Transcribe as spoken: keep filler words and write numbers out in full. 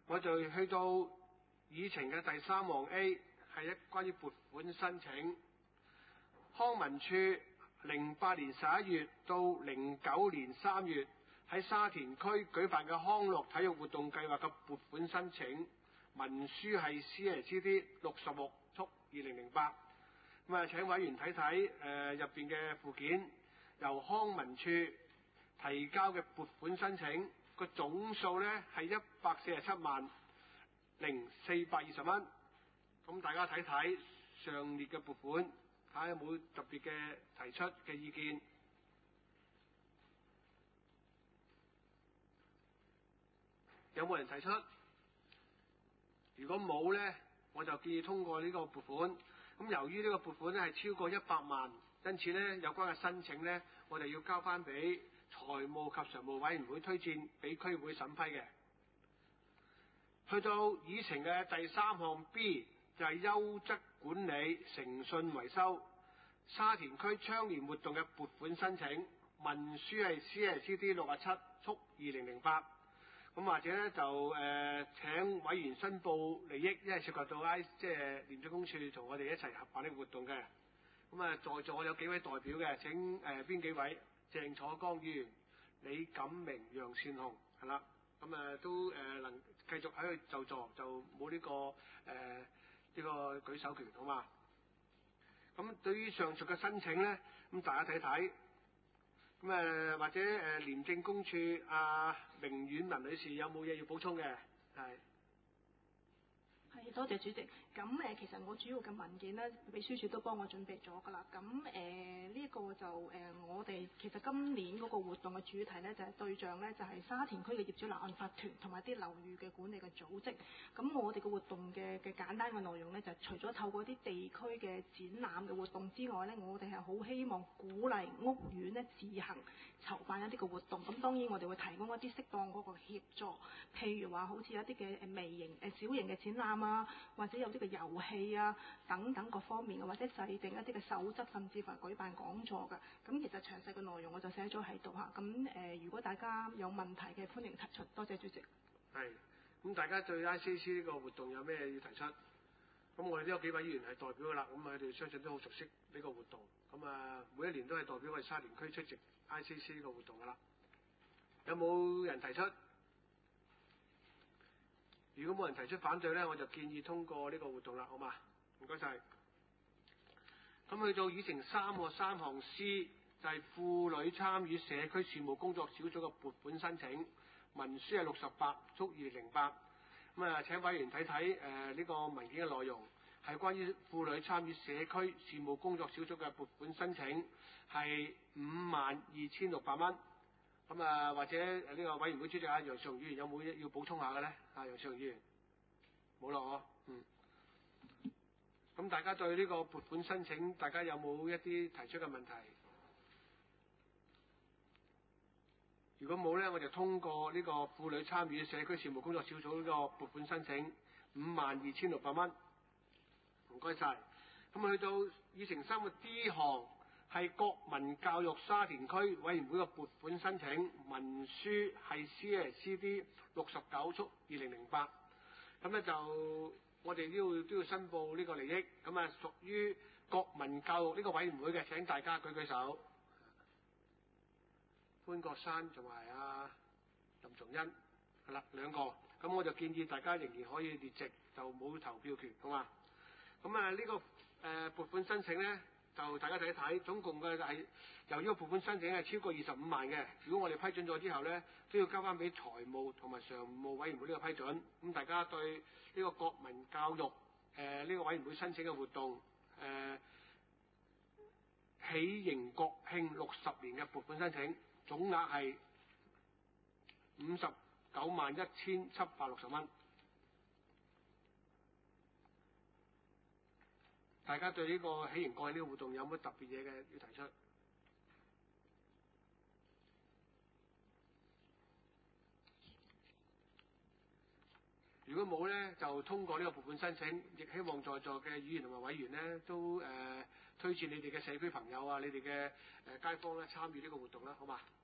我就去到議程嘅第三項 A， 係一關於撥款申請。康文署零八年十一月到零九年三月喺沙田區舉辦嘅康樂體育活動計劃嘅撥款申請，文書係 C S C D 六十六速二零零八。咁啊，請委員睇睇誒入邊嘅附件，由康文署提交嘅撥款申請個總數呢係一百四十七萬零四百二十蚊。咁大家睇睇上列嘅撥款，睇下有冇特別嘅提出嘅意見。有冇人提出？如果冇呢，我就建議通過呢個撥款。咁由於呢個撥款咧係超過一百萬，因此呢有關嘅申請呢，我哋要交翻俾財務及常務委員會推薦俾區會審批嘅。去到議程嘅第三項 B， 就係優質管理誠信維修沙田區倡廉活動嘅撥款申請，文書係 C S C D 六十七速二零零八。咁或者咧就誒、呃、請委員申報利益，因為涉及到 I 即係廉政公署同我哋一齊合辦呢個活動嘅。咁啊，在座有幾位代表嘅？請誒邊、呃、幾位？鄭楚江議員、李錦明、楊善雄係啦。咁啊都誒、呃、能繼續喺度就座，就冇呢、這個誒呢、呃這個舉手權，好嘛？咁對於上述嘅申請咧，咁大家睇睇。咁誒、呃、或者誒、呃、廉政公署阿明婉文女士有冇嘢要補充嘅？係。 係，多謝主席。咁誒、呃，其實我主要嘅文件咧，秘書處都幫我準備咗㗎啦。咁誒，呢、呃這個就誒、呃，我哋其實今年嗰個活動嘅主題咧，就係、是、對象咧，就係、是、沙田區嘅業主立案法團同埋啲樓宇嘅管理嘅組織。咁我哋嘅活動嘅嘅簡單嘅內容咧，就除咗透過啲地區嘅展覽嘅活動之外咧，我哋係好希望鼓勵屋苑咧自行籌辦一啲嘅活動。咁當然我哋會提供一啲適當嗰個協助，譬如話好似一啲嘅誒微型誒小型嘅展覽啊，或者有啲嘅遊戲啊等等各方面嘅，或者制定一啲嘅守則，甚至乎係舉辦講座嘅。咁其實詳細嘅內容我就寫咗喺度嚇。咁誒、呃，如果大家有問題嘅，歡迎提出。多謝主席。 係。咁大家對 I C C 呢個活動有咩要提出？咁我哋都有幾位議員係代表㗎啦。咁佢哋相信都好熟悉呢個活動。咁啊，每一年都係代表我哋沙田區出席 I C C 呢個活動㗎啦。有冇人提出？如果冇人提出反對呢，我就建議通過呢個活動啦，好嘛？唔該晒。咁去到議程三個三項 C， 就係婦女參與社區事務工作小組嘅撥款申請，文書係六十八速二零八。咁啊，請委員睇睇誒呢個文件嘅內容，係關於婦女參與社區事務工作小組嘅撥款申請，係五萬二千六百蚊。咁啊，或者呢個委員會主席啊楊少雄議員有冇要補充下嘅咧？啊，楊少雄議員冇咯，我嗯。咁大家對呢個撥款申請，大家有冇一啲提出嘅問題？如果冇咧，我就通過呢個婦女參與社區事務工作小組呢個撥款申請五萬二千六百蚊。唔該晒。咁去到議程三個 D 項。係國民教育沙田區委員會嘅撥款申請，文書係 C S C D 六十九速二零零八。咁咧就我哋都要都要申報呢個利益。咁啊屬於國民教育呢個委員會嘅，請大家舉舉手。潘國山同埋阿林崇恩係啦兩個。咁我就建議大家仍然可以列席，就冇投票權，好嘛？咁啊呢個誒、呃、撥款申請咧。就大家睇一睇，總共嘅係由呢個撥款申請係超過二十五萬嘅。如果我哋批准咗之後呢，都要交翻俾財務同埋常務委員會呢個批准。咁大家對呢個國民教育誒呢、呃這個委員會申請嘅活動誒、呃、喜迎國慶六十年嘅撥款申請，總額係五十九萬一千七百六十蚊。大家對呢個喜迎國慶呢個活動有冇特別嘢嘅要提出？如果冇呢，就通過呢個撥款申請，亦希望在座嘅議員同埋委員呢，都誒、呃、推薦你哋嘅社區朋友啊，你哋嘅誒街坊咧參與呢個活動啦，好嘛？